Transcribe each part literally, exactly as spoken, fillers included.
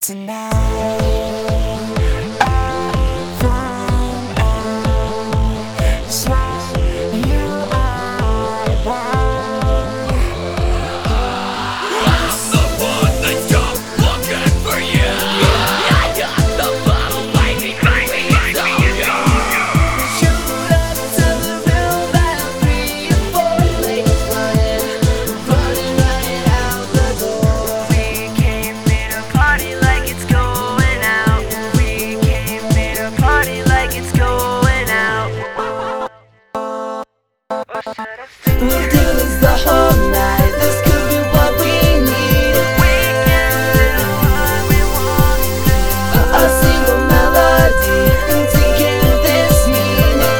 Tonight I find out just what you are about. I'm the one that's come looking for you. I got the bottle, baby, baby, it's all yours. Showed up to the room about three or four ladies running, running right out the door. We came in a party like it's going out. We came in a party like it's going out. Or should I say We'll do this the whole night. This could be what we needed. we can do what we want to? A single melody to give this meaning.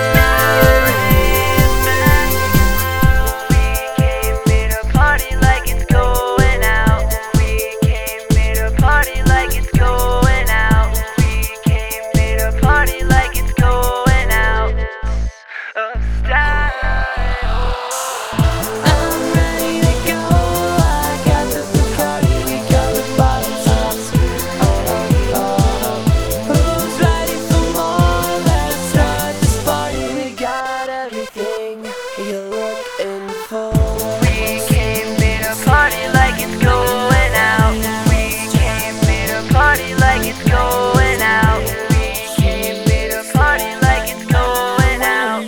We came in a party like it's going out. We came in a party like it's going out. We came in a party like it's going out. Of style. I'm ready to go. I got the Bacardi, we got the bottle tops. Oh, oh. Who's ready for more? Let's start this party. We got everything you're looking for. We came in a party like it's going out. We came in a party like it's going out. We came in a party like it's going out.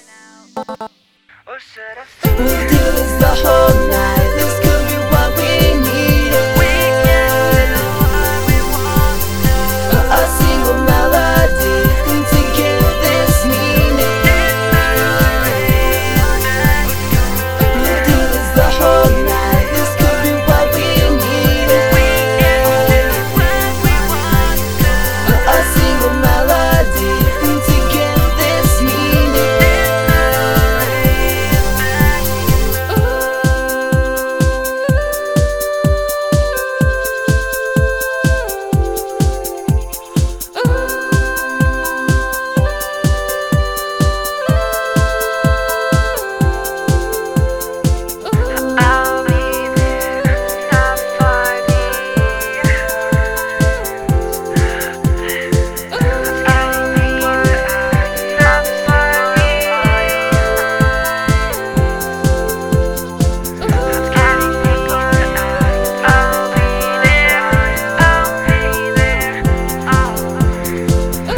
Or should I say We'll do this the whole night. This could be what we needed. we can do what we want to? A single melody to give this meaning. We'll do this the whole night. This could be what we needed. We can do what we want to? A single melody to give this meaning. I'll be there, not far behind. I'll be there, not far behind. I'll be there, I'll be there, I'll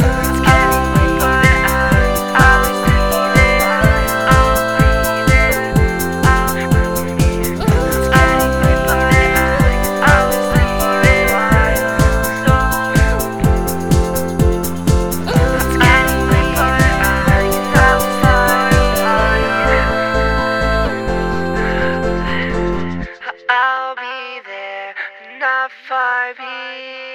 I'll be there, not far behind.